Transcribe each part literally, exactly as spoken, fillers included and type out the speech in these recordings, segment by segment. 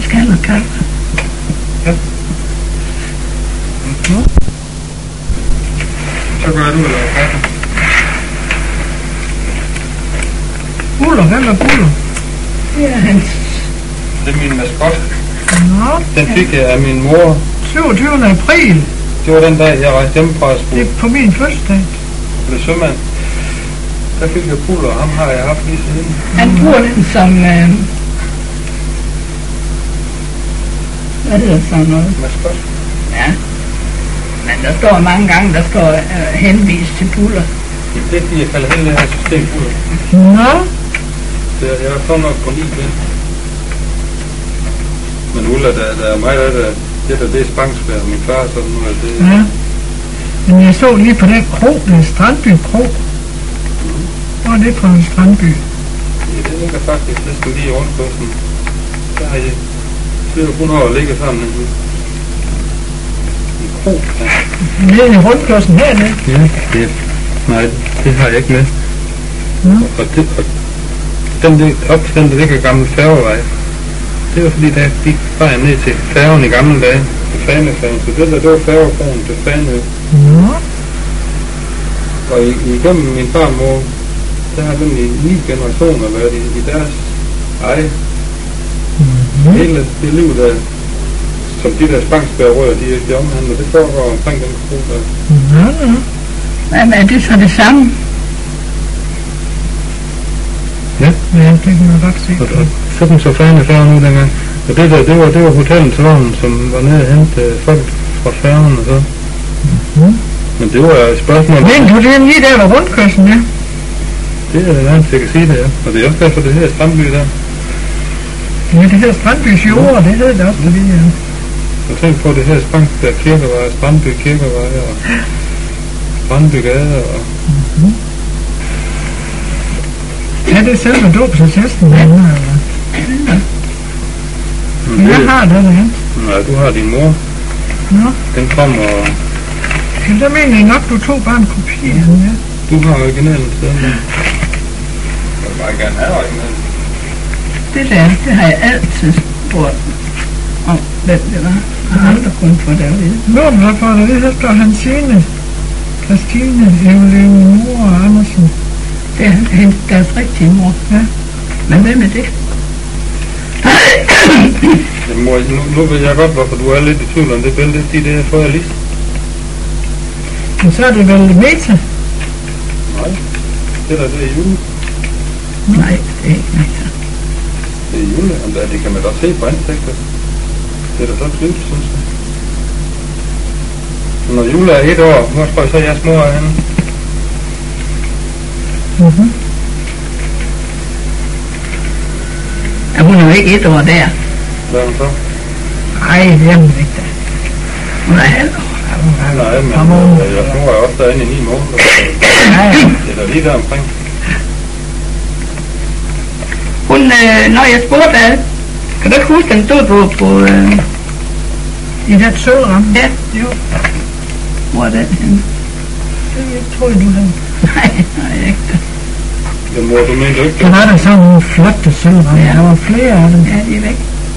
skal have kaffe. Ja. Mm-hmm. Så gør du eller kaffe. Buller, hvem er Buller? Det er hans. Det er min maskot. Nå. Den fik jeg af min mor. syvogtyvende april. Det var den dag, jeg rejste hjemme fra Asbro. Det er på min fødselsdag. Jeg blev sømand. Der fik jeg Buller, ham har jeg haft lige siden. Han bruger den som... Øh, hvad hedder sådan noget? Maskot. Ja. Men der står mange gange, der står øh, henvist til Buller. Det er fordi, jeg kalder hele det her system Buller. Nå. Det er, jeg er så nok på lige det. Men Ulla, der, der er mig, der er det, det der, det er Spangsberg, min far, sådan noget, det er... Ja. Men jeg så lige på den kro, det er Strandby Kro. Mm. Hvor er det på en Strandby? Ja, det ligger faktisk næsten lige rundt på sådan. Der har jeg flere hundrede år ligger sådan en, en kro. Ja. Nede i rundkørslen hernede? Ja, det, nej, det har jeg ikke med. Mm. Og, det, og den, det, op til den, der ligger gammel færgevej. Det var fordi, der gik bare ned til færgen i gamle dage, til Fanøfærgen. Så det der, det var færgekronen til Fanø. Nå. Og i, igennem min farmor, der har den i ni generationer været i, i deres eje. Mm-hmm. Hele det liv, der, som de der Spangsberg-rører, de, de omhandler, det foregår omkring den kro der. Nå, nå. Men er det så det samme? Ja. Ja, det kan man godt se. Og, og sådan så Fanøfærgen ud dengang. Og det der, det var, det var hotellets vogn, som var nede og hente folk fra færgen og så. Mm. Men det var et spørgsmål. Men du, det er lige der, hvor rundkørslen er. Det er det nærmest, jeg kan sige det, ja. Og det er også derfor, det her Strandby der. Ja, det hedder Strandbys jord, det hedder det også, fordi... Ja. Jeg tænkte på, det her Spangsberg Kirkevej, Strandby Kirkevej og Strandby Gade og... Mm-hmm. Ja, det er selve dåbsattesten, ja. Eller? Men Jeg det, har det derhen. nej, du har din mor. Nå. Den kommer... Ja, der mener jeg nok, du tog bare en kopi af den, ja. Du har originalen siden. Jeg vil bare gerne have originalen. Det der, det har jeg altid spurgt om, hvem det var. Jeg har aldrig kunnet få det at vide. Nå, hvad får du det? Her står Hansine, Christine, Eveline, Mor og Andersen. Det er hende, deres rigtige mor. Ja. Men hvem er det? Jamen, mor, nu, nu ved jeg godt, hvorfor du er lidt i tvivl om det billede. Det er fordi, det er for jeg lige. Men så er det vel Meta? Nej, det der, det er jule. Nej, det er ikke Meta. Det er jule, og der, det kan man da se på ansigtet. Det er da så tydeligt, synes jeg. Så når jule er et år, hvor tror jeg så, at jeres mor er henne? Mhm. Ja, hun er jo ikke et år der. Hvad er hun så? Ej, det er hun ikke da. Hun er halv år. Nej, men Ramon. øh, jeg tror, jeg også derinde i ni måneder. Ja, ja. Det er da lige der omkring. Hun, øh, når jeg spurgte ad, kan du ikke huske, den stod på, på øh, I den sølvramme? ja, Jo, hvor er den henne? det tror jeg, du havde. Nej, nej, ikke det. Ja, mor, du mente ikke Der det? var der sådan nogle flotte sølvramme. Ja. Der var flere af dem. Ja, de er væk.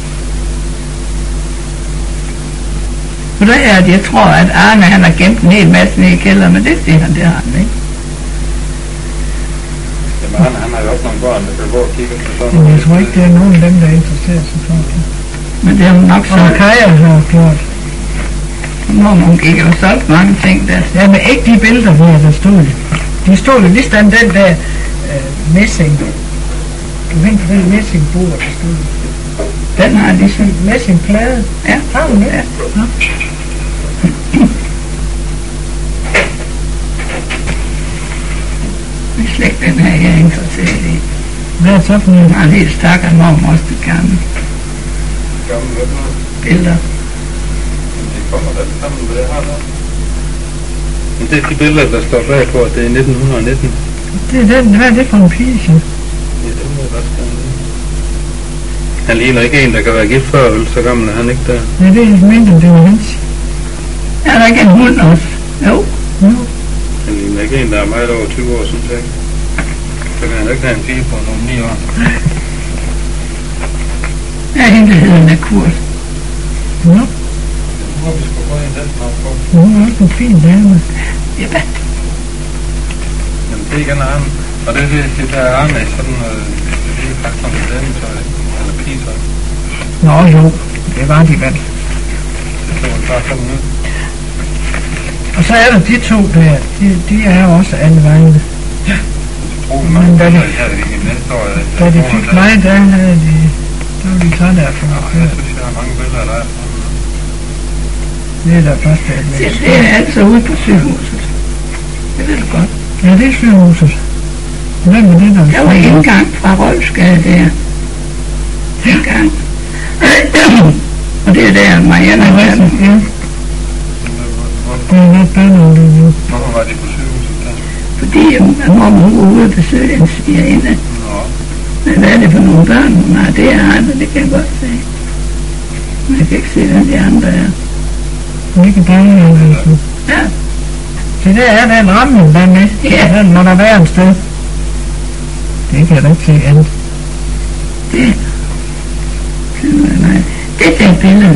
Så der er, at jeg tror, at Arne, han har gemt en hel masse nede i kælderen, men det siger han, det har han ikke. Jamen, han, han har jo også nogle børn, der kan gå og kigge efter sådan Men noget. jeg tror ikke, det er nogen af dem, der interesserer sig for det. Men det har hun nok Og solgt. Kaja har gjort. Hvor hun gik og solgt mange ting der. Ja, men ikke de billeder, der der stod. De stod jo lige sådan den der øh, messing. Du ved på den messingbord, der stod. Den har de sådan. Messingplade. Ja, Har du det? ja. Nå. Det er slet den her, jeg er interesseret i. Hvad er det så for noget? Den har en helt stak af mormors til gamle Gammel, hvad for noget? billeder. Men det kommer da sammen med det, jeg har der. Men det er de billeder, der står bag på, at det er nitten nitten. Det er den, hvad er det for en pige? Så? Ja, det må jeg også gerne vide. Han ligner ikke en, der kan være gift før, vel? Så gammel er han ikke der. Ja, det er ikke mindre, det var hans. Er der ikke en hund også? Jo. Jo. Han ligner ikke en, der er meget over tyve år, synes jeg ikke. Så kan han ikke have en pige på nogle ni år. Ja, hende der hedder med Kurt. Nå, Nu har vi sgu fået en den her på. hun er også en fin dame. Ja, hvad? Jamen, det er igen Arne. Og det er det, det der Arne i sådan noget, det er faktisk sådan noget dametøj, eller pigetøj. Nå jo, det var de vel. Det så man bare sådan ud. Og så er der de to der, de, de er jo også alle vegne. Utrolig Men mange da de- billeder her i næste år. jeg- Da jeg de tror, fik at- mig, der havde de, der var de trætte af for Nå, mig. jeg synes, jeg har mange billeder af dig. Det er der første af Det, det. det er altså ude på sygehuset. Det ved du godt. Ja, det er sygehuset. Hvem er det, der Der var indgang fra Rolfsgade der. Indgang. Og det er der, Marianne Ja, er. ja. Det er lidt bedre lige nu. Hvorfor var de på sygehuset der? Fordi øh, mormor hun var ude og besøge en svigerinde. Nå, Men hvad er det for nogle børn, hun har? Det er andre, det kan jeg godt se. Men jeg kan ikke se, hvem de andre er. Ikke dejligt, altså. Ja, Så det er den ramme, der er med. Ja. Den må der være en sted. Det kan jeg da ikke se andet. det. Nej, det er det billede.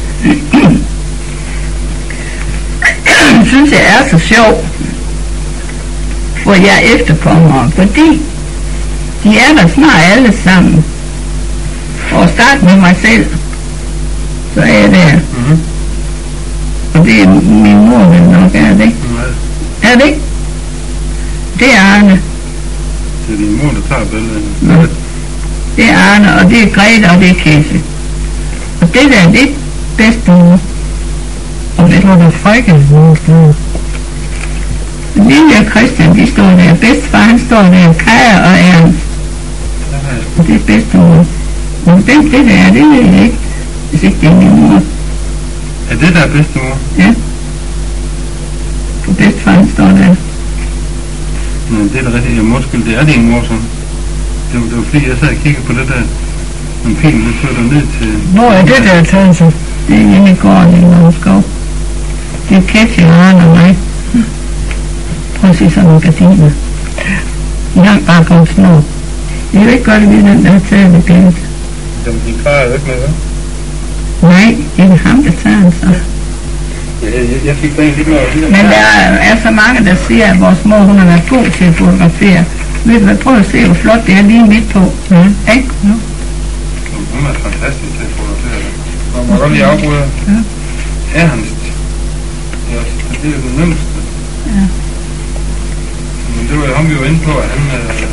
Synes jeg er så sjov. For jeg er efterkommere, fordi de er der snart alle sammen. Og start med mig selv, så er jeg der. mhm. Og det er min mor, vel nok, er det ikke? Nej, Er det ikke? Det er Arne. det er din mor, der tager billedet. Nå. Det er Arne, og det er Grete, og det er Kese. Og det der, det er bedstemor. Og Jeg det tror, der er frække nogle steder. Lille og Christian, de står der. Bedstefar, han står der. Kaja og Ernst. Der har jeg Og det er bedstemor. Men hvem det der er, det ved jeg ikke. Hvis ikke det er min mor. Er det der bedstemor? Ja. For bedstefar, han står der. Nej, det er da rigtigt. Jamen, undskyld, det er din mor, så. Det var, det var fordi, jeg sad og kiggede på det der. Men pilen, den førte ned til... Hvor er det der taget så? Det er hjemme i gården i Norskov. Det er Katja og Arne og mig. Prøv at se sådan nogle gardiner. De har bare kommet snor. Jeg vil ikke godt vide, den der har taget det billede. Jamen, de klarer jo ikke med, hvad? Nej, det er ham, der tager den så. Jeg, jeg, jeg fik da egentlig ikke noget. Men der er, er så mange, der siger, at vores mor, hun har været god til at fotografere. Ved du hvad, prøv at se, hvor flot det er lige midt på. Ja. Ikke? Ja. Hun er fantastisk til at fotografere det. Man må godt lige afbryde. Ja. Ernst. Ja, det er jo den nemmeste. Ja. Men det var jo ham, vi var inde på, at han, øh,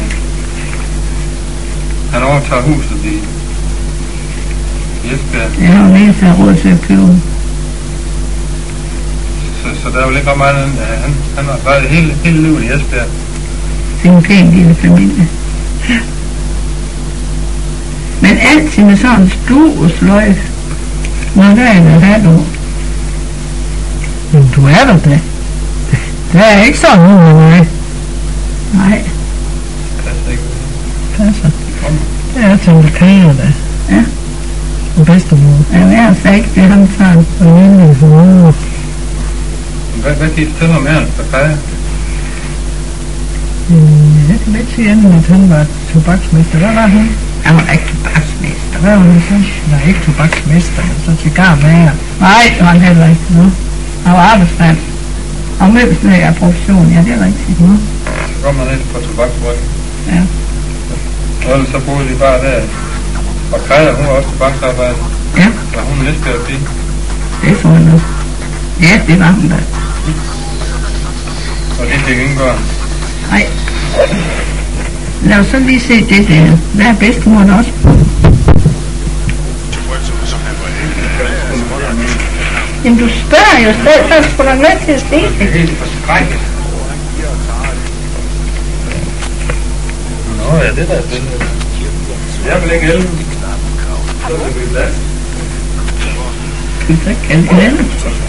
han overtager huset i i Esbjerg. Jeg har jo ikke så råd til at købe. Så, så der er jo ikke ret meget, han, han, han har været hele, hele livet i Esbjerg. Det er en pæn lille familie. Men altid med sådan en stor sløjf. Nå, der er det her, du. Men du er der da. Der er ikke sådan nogen med mig. Nej, Passer ikke. Passer. Kom. Det er Tante Kaja da. Ja. Og bedstemor. jeg er altså ikke det, han tager. Og Lille for mor. Hvad, hvad kan I fortælle om Ernst og Kaja? Mm, jeg kan ikke sige andet, at han var tobaksmester. Hvad var han? Han var ikke tobaksmester. Hvad var han så? Nej, ikke tobaksmester, men så cigarmager. Nej, det var han heller ikke. Nå. Han var arbejdsmand. Og møbelsnæg af profession, ja, det er rigtigt. Nå. Så kom han ind på tobaksbryggen. Ja. Og ellers så boede de bare der. Og Kaja, hun var også tobaksarbejder. Ja, Var hun næste at blive? det tror jeg nok. Ja, det var hun da. Og de fik ingen børn. Nej. Lad os så lige se det der. Hvad er bedstemoren også? Jamen du spørger jo selv, så skulle du med til at se Det det. er helt forskrækket. Nå ja, det der er spændende. Jeg er vel ikke elleve. Så er det blive plads. Så kan det hende.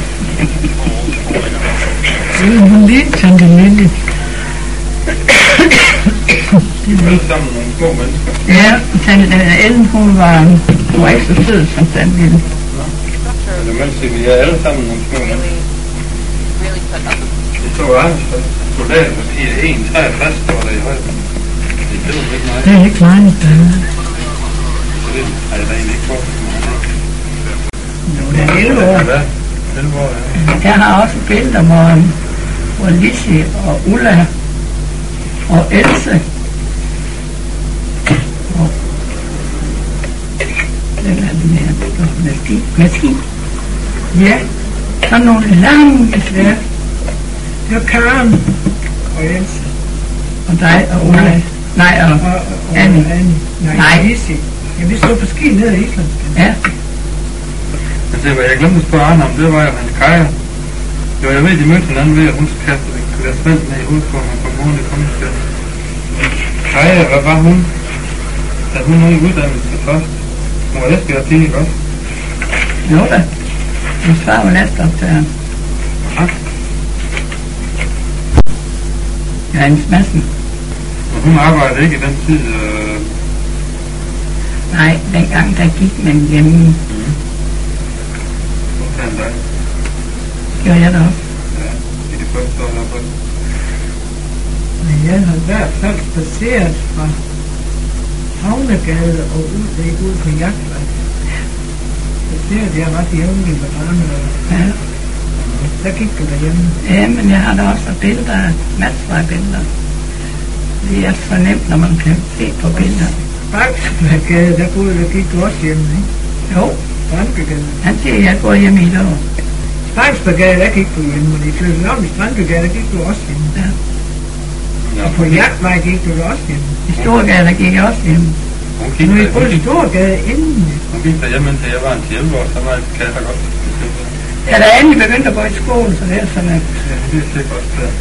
Mm, hun lignede Tante Lille. De er alle sammen nogle små mennesker. Ja, Tante Ellen, hun var, hun var ikke så sød som Tante Lille. Eller man siger, vi er alle sammen nogle små mennesker. Det tog Anders for soldaterparti af en komma treogtres, der var der i højden. Det er jo ikke meget. Det er ikke meget. Så det har jeg da egentlig ikke på. elleve år. elleve år, ja. Jeg har også billeder, hvor, hvor Lizzie og Ulla og Else og hvad er det mere? Maski. Maski. Ja, Sådan nogle lange ja. Det var Karen og Else. og dig og Ulla. Nej, og Og, og, og Annie. Annie. Nej, Nej. Lizzie. Ja, vi stod på ski nede i Island. ja, Men det var, jeg glemte at spørge Arne om, det var jo hans Kaja. Jo, jeg ved, de mødte hinanden ved, at hun kastede et glas vand ned i hovedet på ham fra morgen i kommende. Kaja, hvad var hun? Havde hun nogen uddannelse først? Hun var lesbisk pige, ikke også? jo da. Min far var lastoptager. Ja. Johannes Madsen. Og hun arbejdede ikke i den tid. Øh... Nej, dengang der gik man hjemme. Mm. Hun fandt dig. Gjorde jeg da også. Ja, i det første år herfra. Men jeg har i hvert fald spaceret fra Havnegade og ud, ikke ud på jagtvej. Spaceret jeg ret jævnligt med barnet. Ja. Der gik du derhjemme. Ja, men jeg har da også billeder, masser af billeder. Det er så nemt, når man kan se på billeder. Baksberggade, der boede, der gik du også hjemme, ikke? Jo, Strandbygade. han siger, at jeg går hjem i dag. Baksberggade, der gik du hjemme, og de flyttede om i Strandbygade, der gik du også hjemme. Ja. Ja, Og på jagtvej gik du da også hjemme. I Storgade, der gik jeg også hjem. hun gik Nu er der, I hun på gik, Storgade inden. hun gik derhjemme, indtil jeg var en elleve år, så var jeg, kan jeg da godt. Jeg er da endelig begyndt at gå i skole, så det er sådan, at Ja, det er sikkert også der.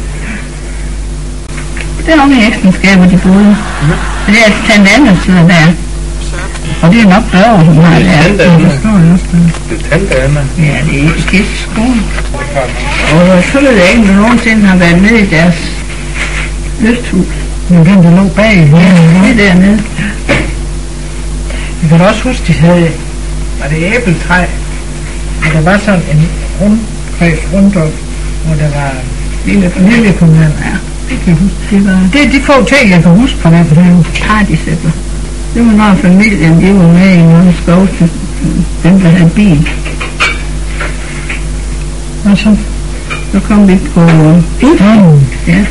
det er oppe i ægtenskab, hvor de boede. Så det er Tante Anna sidder der. Og det er nok Børge, hun har der. Tante Anna. Der står jeg også der. Det er tante Anna. Ja, det er ikke skidt skole. Det er klart. Og så ved jeg ikke, om du nogensinde har været nede i deres lysthus. Men den, der lå bag. Ja, Det er dernede. jeg kan da også huske, de havde, var det æbletræ, og der var sådan en rundkreds rundt om, hvor der var Lille på lille kommunal. Ja, det kan jeg huske. Det var Det er de få ting, jeg kan huske fra den periode. partysætter. Det var når familien, de var med i nogle skov til dem, der havde bil. Og så, Så kom vi på Indholm. Ja.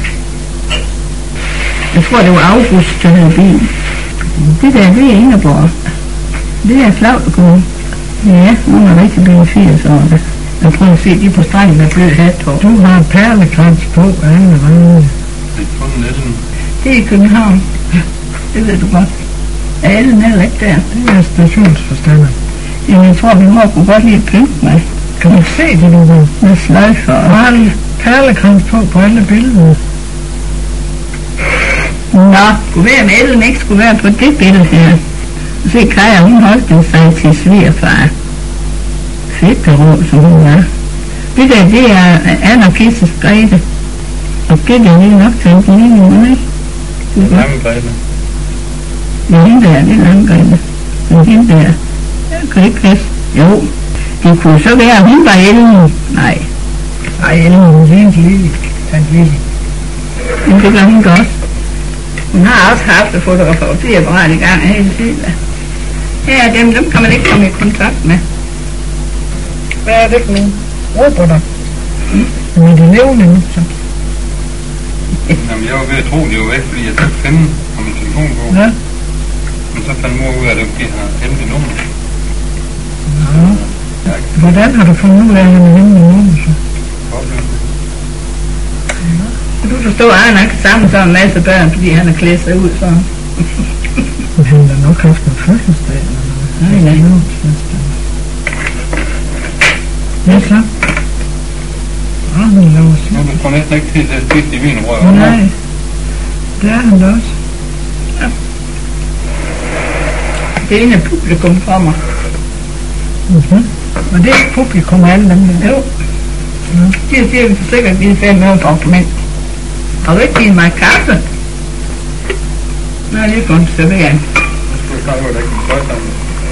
Jeg tror, det var August, der havde bil. Det der, det er Ingeborg. Det er flavt at gå. Ja, hun er rigtig blevet firs år. Jeg prøver at se de på stranden med blød hat på. du har perlekrans på alle vegne. Det er kun næsten. Det er i København. Det ved du godt. Er alle nede ikke der? Det er stationsforstander. Jamen, jeg tror, min mor kunne godt lide at pynte mig. Kan du se det, du ved? Med sløjfer Du og... har en perlekrans på på alle billeder. Nå, kunne være, om Ellen ikke skulle være på det billede her. Se, Kaja, hun holdt den sig til svigerfar. Fætterå, som hun var. Det der, det er Anna Kisses Grete. Og det der, det er nok til en lille mund, ikke? Det er godt. Lange grene. Men hende der, det er Langgrete. Men hende der, jeg kan ikke passe. Jo, det kunne så være, at hun var Ellen. Nej, Ej, Ellen, hun lignede Lille. Tante Lille. men det gør hun godt. Hun har også haft et fotografiapparat i gang hele tiden. Her er dem, dem kan man ikke komme i kontakt med. Hvad er det for nogle robotter? Mm. Men de levende nu, så. Jamen, jeg var ved at tro, det var væk, fordi jeg skulle finde på min telefon på. Ja. Men så fandt mor ud af, at det måske har hemmeligt nummer. Nå. Hvordan har du fundet ud af, at han er henne med nogen, så? Så du forstår, at han har ikke sammen sådan en masse børn, fordi han har klædt sig ud sådan. Men han har nok haft en fødselsdag eller noget. Nej, nej. Nå, fødselsdag. Ja, så. Åh, han laver Nu sig. er du får næsten ikke tid til at spise de vinerød. Nej, det er han da også. Det ene publikum kommer. Mhm. Og det er publikum af alle dem der. Jo. De siger, at vi får sikkert give fem øre for men har du ikke givet mig kaffe? Nå, det er kun servering. Jeg skulle snakke over, at der ikke er tøj sammen.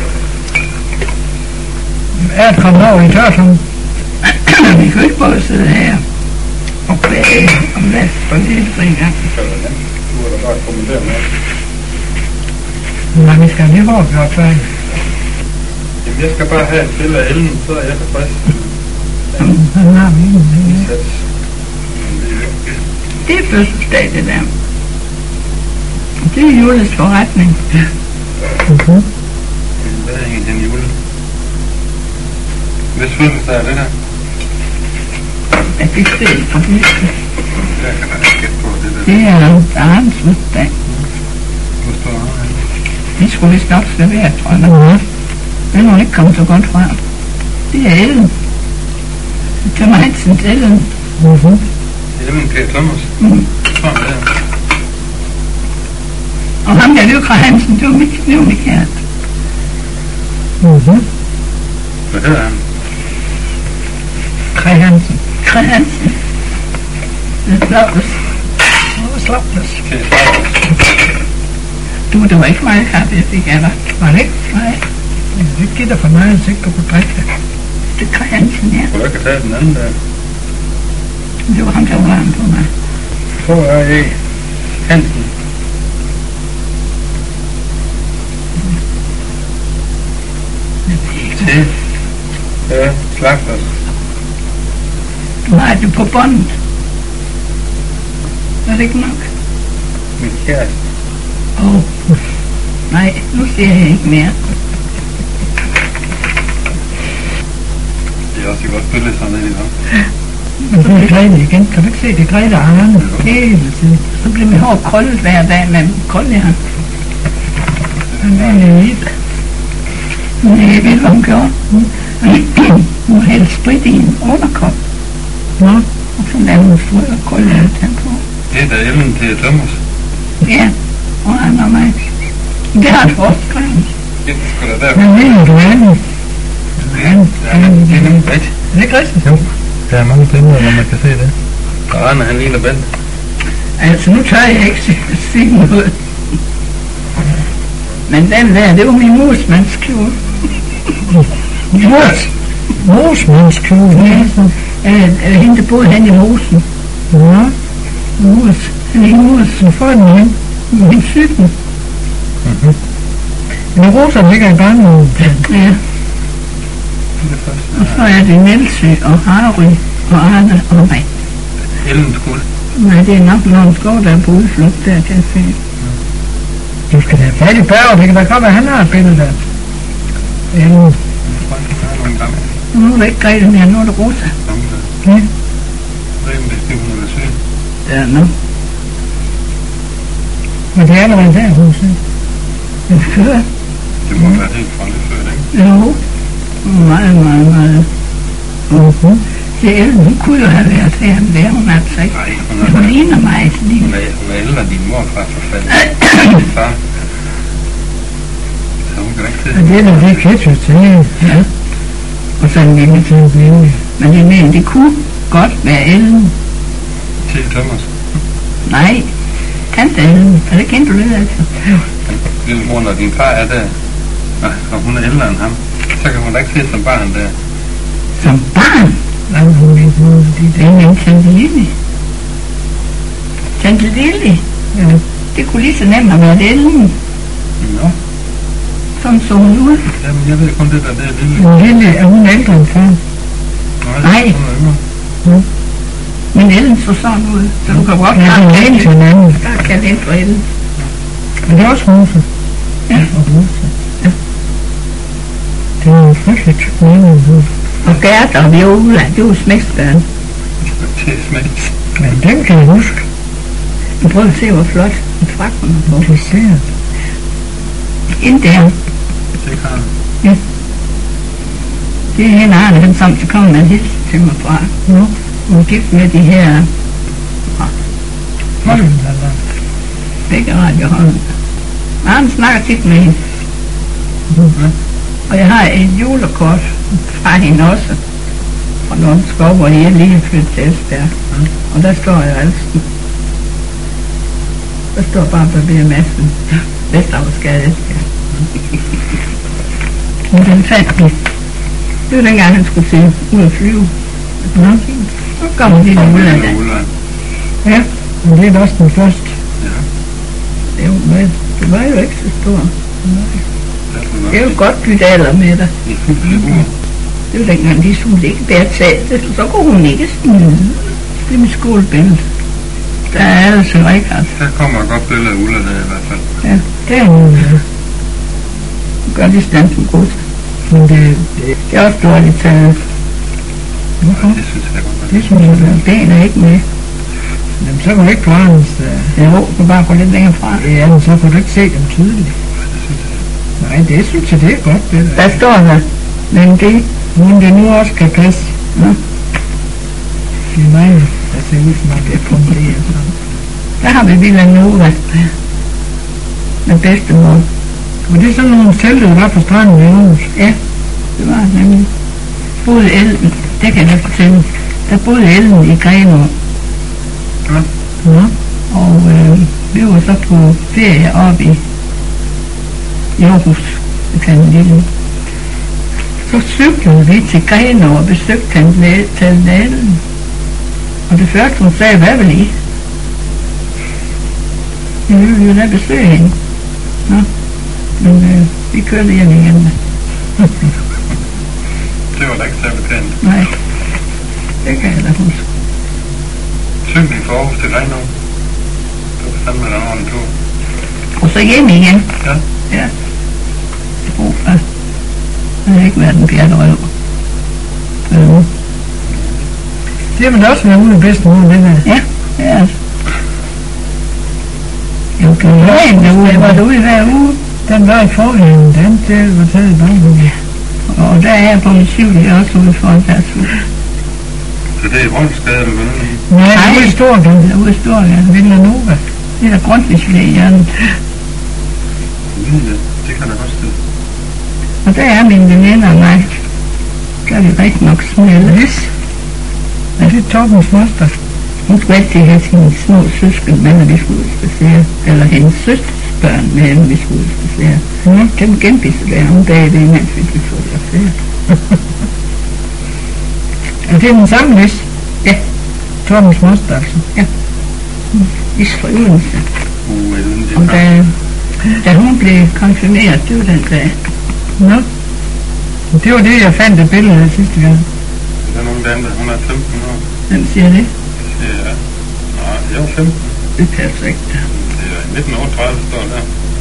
Er det kommet over i tørsum? Vi kan ikke bare sidde her og bage og vaske for lidt for en gang. Så er det den. Du er da bare kommenteret med. Nej, vi skal lige have gjort færdig. Jamen, jeg skal bare have et billede af Ellen, så er jeg tilfreds. Jamen, han har vi en. Ja. Sats. Men det er jo ikke. Det er fødselsdag, det der. Det er Jules forretning. Mhm. Hvad er egentlig den jule? Hvis fødselsdag er det der? At det er stedet for det. Der kan man ikke gætte på det der. Det er Arnes fødselsdag. Hvor står han? Det skulle vist nok servere, tror jeg. nok. Det er nu ikke kommet så godt fra. Det er Ellen. Thomas Hansens Ellen. Mhm. Ellen P. Thomas. Mm. Sådan der. Og ham der Løkra Hansen, det var mit, det var mit kært. Mhm. Hvad hedder han? Krej Hansen. Kræ Hansen. Det er flot. Åh, slapnes. P. Thomas. Du, det var ikke meget kaffe, jeg fik af dig. Var det ikke? Nej, Det giver dig for meget, så ikke du kunne drikke det. det er Kræ Hansen, ja. Kunne du ikke have taget den anden der? Det var ham, der var varm på mig. K R E. Hansen. T. Ja, slagters. Du har det på båndet. Er det ikke nok? Min kæreste. Åh, oh. Nej, nu ser jeg ikke mere. Det er også et godt billede sådan lidt i dag. Men så er Grete igen. Kan du ikke se, det er Grete og Arne hele tiden. Så bliver mit hår krøllet hver dag med krøllejern. Han er en ild. Men jeg ved, hvad hun gjorde. Hun hældte sprit i en underkop, Nå, og så lavede hun strøg og krøllejern på. Det er da Ellen P. Thomas. Ja, og han og mig. Det har du også skrevet. Det er sgu da der. hvad mener du, Anne? Ja, det er nemlig rigtigt. Er det ikke rigtigt? Jo. Der er mange billeder, hvor man kan se det. Og Arne, han ligner Bent. Altså, nu tør jeg ikke sige- sige noget. Men den der, det var min musmandskjole. Mos. Mosmandskjole. Ja, øh, øh, hende, der boede hen i mosen. Ja. Mus. Han er i mus. Hvor får den hen? Min cykel. Men Rosa ligger i barnevognen. Ja, og så er det Nelsø og Harry og Arne og mig. Ellen Skuld. Nej, det er nok nogen skov, der er på udflugt der, kan jeg se. Du skal da have fat i Børge. Det kan da godt være, han har et billede der. Ellen. Jeg tror ikke, der er nogen gamle. Nu er det ikke Grete mere, nu er det Rosa. Gamle der. Ja. Jeg ved ikke, om det er Stiv, hun er syg. Ja, nu. Men det er allerede der, hun siger. Den kører. Det må være helt fra lidt før, ikke? Jo. Meget, meget, meget. Mhm. Det er Ellen, hun kunne jo have været her, men det er hun altså ikke. Nej, hun Hun er, ligner mig lige. hun er, hun er ældre end din morfar for fanden. Din far. Så hun kan da ikke se. Og det er da det ketchup til. Ja. Og så en lille til en blinde. Men jeg mener, det kunne godt være Ellen. Til Thomas. Nej, tante Ellen. Er det kendt du lidt altså? Lille mor, når din far er der, og hun er ældre end ham, så kan hun da ikke se som barn der. Som barn? Nej, hun er ikke noget, fordi Det er min tante Lille. Tante Lille? Ja. Det kunne lige så nemt have været Ellen. Nå, Sådan så hun ud. jamen jeg ved kun det der, det er lille. Men Lille, er hun ældre end far? Nej. Hun er yngre. Men Ellen så sådan ud. Så du kan godt Ja, klare hun er en til hinanden. Der kan det for Ellen. Men det er også Rosa. Ja. Og Rosa. Ja. Det er jo frygteligt tyk mening. Og Gerda og Viola, det var smæksbørn. Til smæks. Men den kan jeg huske. Du prøver at se, hvor flot en frak hun har på. Du ser. Ind der. Det kan Det er hende Arne, han sammen til komme med en hilsen til mig fra. Nå, Hun er gift med de her hold den der. begge radioholden. Arne snakker tit med hende. Ja. Og jeg har et julekort fra hende også. Fra nogle skov, hvor jeg lige flyttet til Esbjerg. Mm. Og der står jeg altså. Der står bare Barber Madsen. Vestavsgade Esbjerg. Men den fandt vi. Det var dengang, han skulle til ud at flyve. Nå, så kom han lige ud af det. Ulland. Ja, men det er da også den første. Ja. Det var, det var jo ikke så stor. Det er jo godt bytte alder med dig. I fyldte uger. Det var dengang, de skulle ikke bære taget, så kunne hun ikke smide. Det er mit skolebillede. Der er altså ikke, altså. Der kommer et godt billede af Ulla der i hvert fald. Ja, det er hun. Ja. Hun gør det stand som godt. Men det, det, det er også dårligt taget. Hvorfor? Det synes jeg godt. Det synes jeg, Men ben er ikke med. jamen, så kan du ikke klare hans... Uh, Jeg håber, du bare går lidt længere fra. ja, men så kan du ikke se dem tydeligt. Det synes jeg. Nej, det synes jeg, det er godt, det der. Der står der, men det, Men det nu også kan passe. ja, Det er mig, der ser ud som om det er punkteret sådan. der har vi Villanova med bedstemor. Og det er sådan nogle telte, der var på stranden i Aarhus. Ja, det var det nemlig. Boede Ellen, det kan jeg fortælle. Der boede Ellen i Grenaa, Ja. og øh, vi var så på ferie oppe i, i Aarhus, det kan en lille. Så cyklede vi til Grenaa og besøgte Tante Ellen. Og det første hun sagde, hvad vil I? Vi ville jo da besøge hende. Nå, men øh, vi kørte hjem igen. Det var da ikke særlig pænt. Nej, det kan jeg da huske. Cykling fra Aarhus til Grenaa. Det var fandme der over en tur. Og så hjem igen. Ja. Ja. Oh, ja. Det har ikke været en pjerterøv. Øh, Det har man da også været ude i bedstemor, det der. ja, det er altså. Jeg var københavn derude, jeg var derude hver uge. Den var i forhængen, den del var taget i baggrunden. Og der er jeg på min cykel, jeg er også ude foran deres hus. Så det er Rolfsgade, du går ned i. Nej, det er ude i Storgade. Jeg er ude i Storgade. Villanova. Det er der grundvis ved hjernen. Lille, det kan da godt stille. Og der er mine veninder og mig. Der er vi rigtig nok smeldet. Lis. Er det Torbens moster? Hun skulle altid have sine små søsken med, når vi skulle ud og spacere. Eller hendes søsters børn med, når vi skulle ud og spacere. Ja. Dem genbisse der om bagved, mens vi fik fotograferet. Er det den samme Lis? Ja. Torbens moster, altså. Is fra Odense. Uh, uden det Og er da, da hun blev konfirmeret, det var den dag. Nå. Det var det, jeg fandt et billede af sidste gang. Der er nogen der, hun er femten år. Hvem siger det? Ja. Nej, jeg var femten. Det passer ikke. Det er nitten otteogtredive, står der.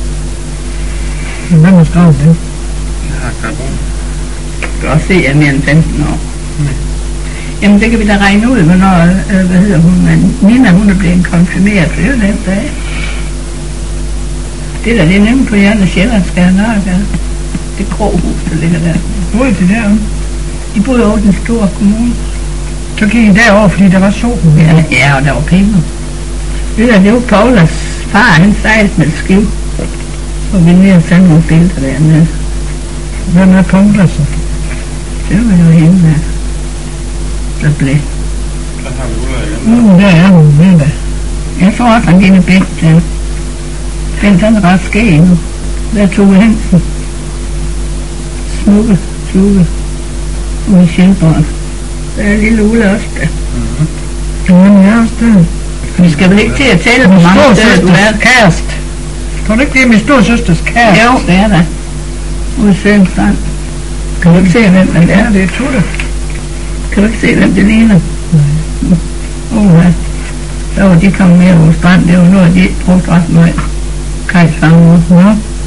Hvem har skrevet det? Jeg har karbon. Du kan også se, at jeg er mere end femten år. Jamen, det kan vi da regne ud, hvornår, øh, hvad hedder hun, men Nina, hun er blevet konfirmeret, det er jo den dag. Det der, det er nemlig på Jørgen Sjællandsgade, Nørregade. Det grå hus, der ligger der. Hvor er det derom? De boede over den store kommune. Så gik I derover, fordi der var solen. Ja, ja, og der var penge. Det der, det var Paulas far, han sejlede med et skib. Og vi nede og sendte nogle billeder dernede. Hvem er Paula så? Det var jo hende, der, der blev. Så har vi Ulla igen. Mm, der er hun, ved da. Jeg tror også, han gik begge til. Den sådan ret skæg nu. Der tog Hansen. Smukke, smukke. Og Michelle Borg. Der er lille Ulla også der. Jamen, jeg er også der. Vi skal vel ikke til at tælle, hvor Min mange steder du er. storsøsters kæreste. Tror du ikke, det er min storsøsters kæreste? Jo, det er der. Ude i Sørenstrand. Kan du ikke se, hvem det Ja, er? det er Tutte. Kan du ikke se, hvem det ligner? Åh, ja. Der var de kommet med over strand. Det var noget, de ikke brugte ret meget. Kajsfarmor. Nå.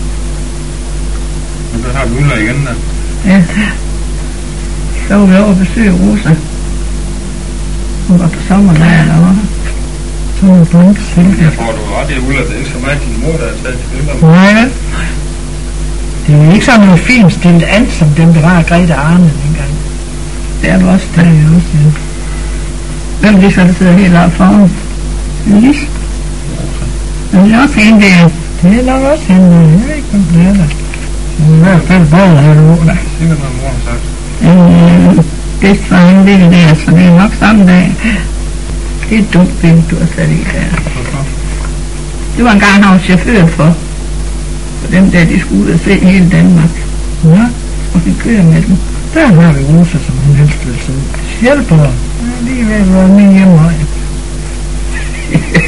Men så har vi Ulla igen der. Ja. Så var vi over at besøge Rosa. Hun var på sommerlejr derovre. Så er det blank selv. Jeg tror, du har ret i, Ulla. Det er ikke så meget din mor, der har taget til billeder. Nej, vel? Det er jo ikke sådan noget fint stillet an, som dem, der var Grete Arne dengang. Det er du også Det der. er jo også, ja. Hvem er det så, der sidder helt oppe foran? Lis? Men det er også en der. Det er nok også hende. Jeg ved ikke, hvem det er der. Men i hvert fald både her nu. Nej, sikkert noget mor har sagt. En øh, bedstfar, han ligger der, så det er nok samme dag. Det er et dumt billede, du har sat i der. Hvorfor? Det var engang, han var chauffør for. For dem der, de skulle ud og se hele Danmark. Ja, Og vi kører med dem. der har vi Rosa, som hun helst vil se. Hjælper. Ja, lige ved at være min hjemmehøj.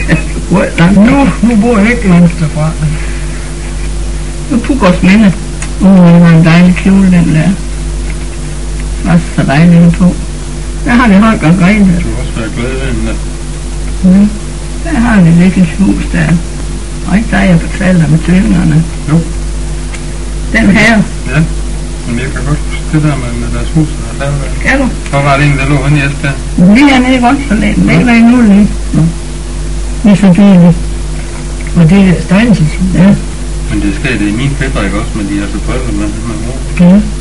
Hvor er langt Nu, nu bor jeg ikke langt derfra. Nu Pugårds Minde. Uh, det var en dejlig kjole, den der. Også så dejlig på. Der har vi Holger og Grete. Du har også været glad ved den der. Mm. Der har vi lidt et hus der. Og ikke der, jeg fortalte med tvillingerne. Jo. Den her. Ja. Men jeg kan godt huske det der med, med deres hus, der er der. Kan du? Hvor var det egentlig, der lå henne i Esbjerg? Det er nede i Rønsforlæn. Det er ikke nu lige. Vi er så billige. Og det er Steinses. Ja. Men det sker det i min fætter, ikke også? Men de er så forældre med, med mor. Ja.